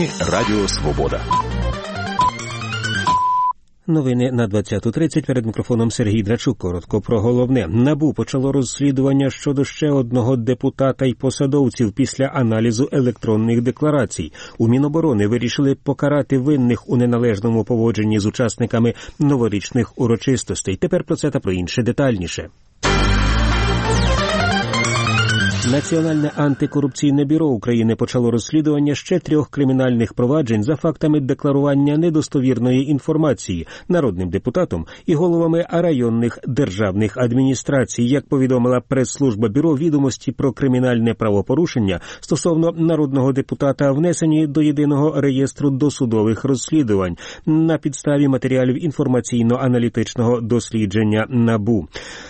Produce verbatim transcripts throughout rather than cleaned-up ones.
Радіо Свобода. Новини на двадцяту тридцять. Перед мікрофоном Сергій Драчук. Коротко про головне. НАБУ почало розслідування щодо ще одного депутата й посадовців після аналізу електронних декларацій. У Міноборони вирішили покарати винних у неналежному поводженні з учасниками новорічних урочистостей. Тепер про це та про інше детальніше. Національне антикорупційне бюро України почало розслідування ще трьох кримінальних проваджень за фактами декларування недостовірної інформації народним депутатом і головами районних державних адміністрацій. Як повідомила прес-служба бюро, відомості про кримінальне правопорушення стосовно народного депутата внесені до єдиного реєстру досудових розслідувань на підставі матеріалів інформаційно-аналітичного дослідження НАБУ.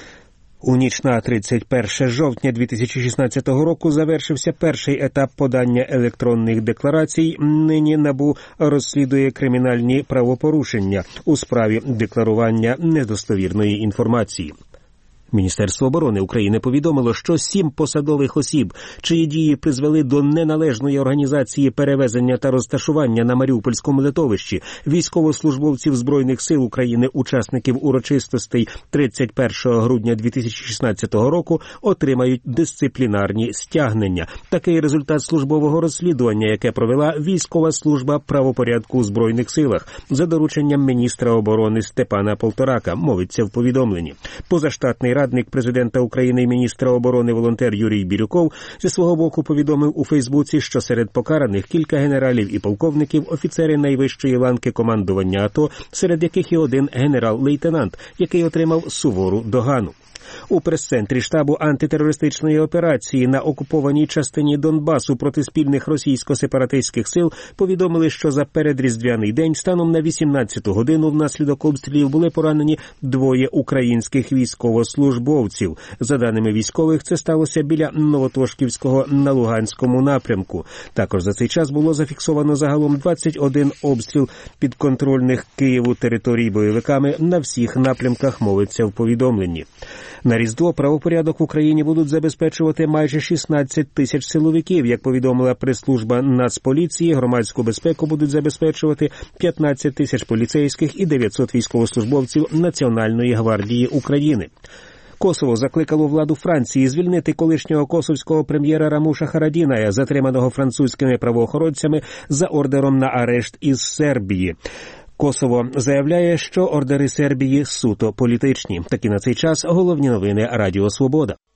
У ніч на тридцять перше жовтня дві тисячі шістнадцятого року завершився перший етап подання електронних декларацій. Нині НАБУ розслідує кримінальні правопорушення у справі декларування недостовірної інформації. Міністерство оборони України повідомило, що сім посадових осіб, чиї дії призвели до неналежної організації перевезення та розташування на Маріупольському литовищі військовослужбовців Збройних сил України, учасників урочистостей тридцять першого грудня дві тисячі шістнадцятого року, отримають дисциплінарні стягнення. Такий результат службового розслідування, яке провела військова служба правопорядку у Збройних силах за дорученням міністра оборони Степана Полторака, мовиться в повідомленні. Позаштатний радник президента України і міністра оборони волонтер Юрій Бірюков зі свого боку повідомив у Фейсбуці, що серед покараних кілька генералів і полковників, офіцери найвищої ланки командування АТО, серед яких і один генерал-лейтенант, який отримав сувору догану. У прес-центрі штабу антитерористичної операції на окупованій частині Донбасу проти спільних російсько-сепаратистських сил повідомили, що за передріздвяний день станом на вісімнадцяту годину внаслідок обстрілів були поранені двоє українських військовослужбовців. За даними військових, це сталося біля Новотошківського на Луганському напрямку. Також за цей час було зафіксовано загалом двадцять один обстріл підконтрольних Києву територій бойовиками на всіх напрямках, мовиться в повідомленні. На Різдво правопорядок в Україні будуть забезпечувати майже шістнадцять тисяч силовиків. Як повідомила прес-служба Нацполіції, громадську безпеку будуть забезпечувати п'ятнадцять тисяч поліцейських і дев'ятсот військовослужбовців Національної гвардії України. Косово закликало владу Франції звільнити колишнього косовського прем'єра Рамуша Харадіная, затриманого французькими правоохоронцями за ордером на арешт із Сербії. Косово заявляє, що ордери Сербії суто політичні. Такі на цей час головні новини Радіо Свобода.